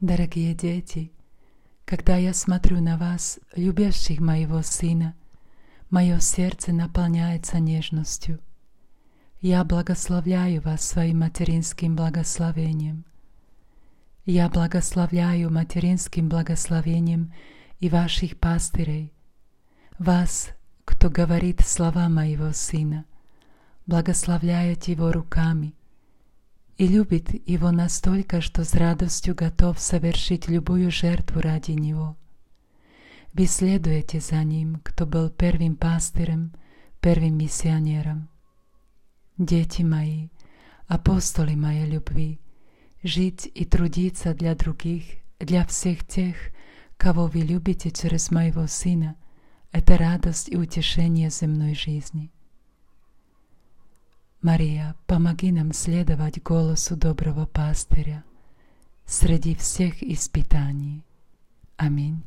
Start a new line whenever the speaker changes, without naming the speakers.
Дорогие дети, когда я смотрю на вас, любящих моего Сына, мое сердце наполняется нежностью. Я благословляю вас своим материнским благословением. Я благословляю материнским благословением и ваших пастырей, вас, кто говорит слова моего Сына, благословляет Его руками и любит Его настолько, что с радостью готов совершить любую жертву ради Него. Вы следуете за Ним, кто был первым пастырем, первым миссионером. Дети мои, апостолы моей любви, жить и трудиться для других, для всех тех, кого вы любите через моего Сына, это радость и утешение земной жизни. Мария, помоги нам следовать голосу доброго пастыря среди всех испытаний. Аминь.